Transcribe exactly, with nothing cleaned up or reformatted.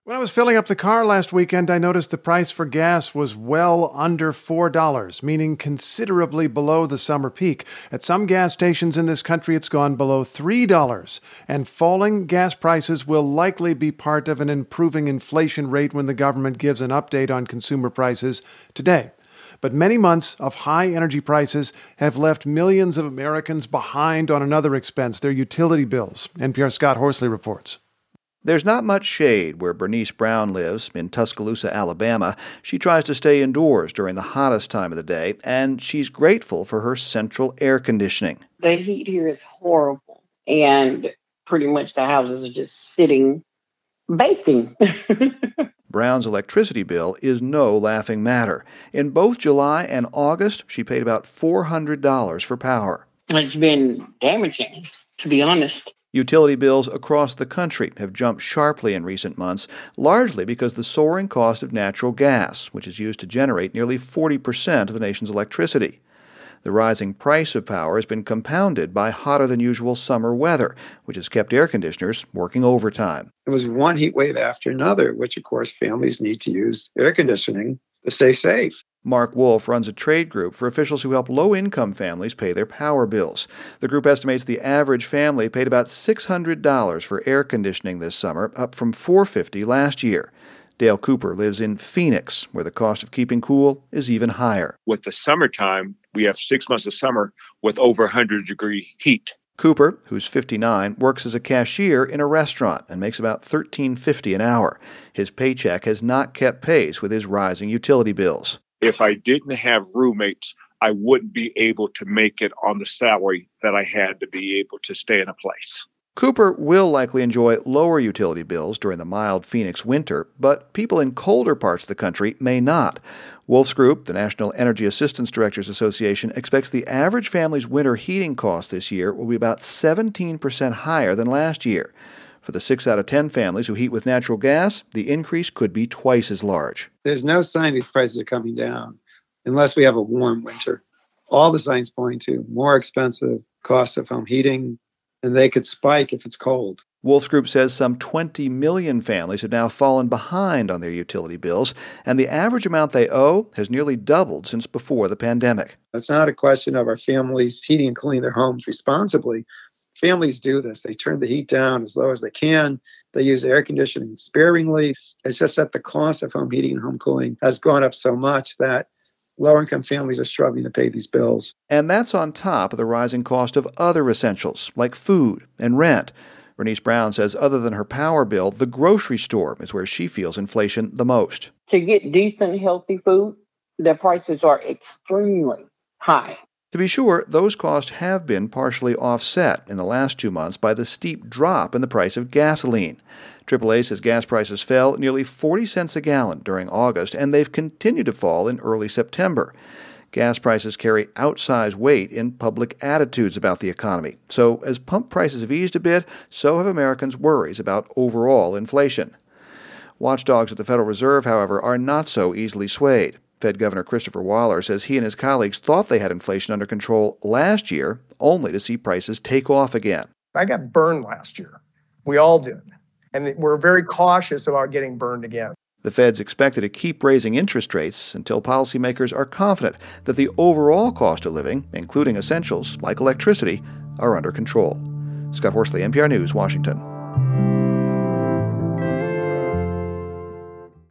When I was filling up the car last weekend, I noticed the price for gas was well under four dollars, meaning considerably below the summer peak. At some gas stations in this country, it's gone below three dollars. And falling gas prices will likely be part of an improving inflation rate when the government gives an update on consumer prices today. But many months of high energy prices have left millions of Americans behind on another expense, their utility bills. N P R's Scott Horsley reports. There's not much shade where Bernice Brown lives, in Tuscaloosa, Alabama. She tries to stay indoors during the hottest time of the day, and she's grateful for her central air conditioning. The heat here is horrible, and pretty much the houses are just sitting, baking. Brown's electricity bill is no laughing matter. In both July and August, she paid about four hundred dollars for power. It's been damaging, to be honest. Utility bills across the country have jumped sharply in recent months, largely because the soaring cost of natural gas, which is used to generate nearly forty percent of the nation's electricity. The rising price of power has been compounded by hotter-than-usual summer weather, which has kept air conditioners working overtime. It was one heat wave after another, which, of course, families need to use air conditioning to stay safe. Mark Wolf runs a trade group for officials who help low-income families pay their power bills. The group estimates the average family paid about six hundred dollars for air conditioning this summer, up from four hundred fifty dollars last year. Dale Cooper lives in Phoenix, where the cost of keeping cool is even higher. With the summertime, we have six months of summer with over one hundred degree heat. Cooper, who's fifty-nine, works as a cashier in a restaurant and makes about thirteen fifty an hour. His paycheck has not kept pace with his rising utility bills. If I didn't have roommates, I wouldn't be able to make it on the salary that I had to be able to stay in a place. Cooper will likely enjoy lower utility bills during the mild Phoenix winter, but people in colder parts of the country may not. Wolf's Group, the National Energy Assistance Directors Association, expects the average family's winter heating cost this year will be about seventeen percent higher than last year. For the six out of ten families who heat with natural gas, the increase could be twice as large. There's no sign these prices are coming down unless we have a warm winter. All the signs point to more expensive costs of home heating, and they could spike if it's cold. Wolf's Group says some twenty million families have now fallen behind on their utility bills, and the average amount they owe has nearly doubled since before the pandemic. It's not a question of our families heating and cooling their homes responsibly. Families do this. They turn the heat down as low as they can. They use air conditioning sparingly. It's just that the cost of home heating and home cooling has gone up so much that lower-income families are struggling to pay these bills. And that's on top of the rising cost of other essentials, like food and rent. Bernice Brown says other than her power bill, the grocery store is where she feels inflation the most. To get decent, healthy food, the prices are extremely high. To be sure, those costs have been partially offset in the last two months by the steep drop in the price of gasoline. triple A says gas prices fell nearly forty cents a gallon during August, and they've continued to fall in early September. Gas prices carry outsized weight in public attitudes about the economy. So as pump prices have eased a bit, so have Americans' worries about overall inflation. Watchdogs at the Federal Reserve, however, are not so easily swayed. Fed Governor Christopher Waller says he and his colleagues thought they had inflation under control last year, only to see prices take off again. I got burned last year. We all did. And we're very cautious about getting burned again. The Fed's expected to keep raising interest rates until policymakers are confident that the overall cost of living, including essentials like electricity, are under control. Scott Horsley, N P R News, Washington.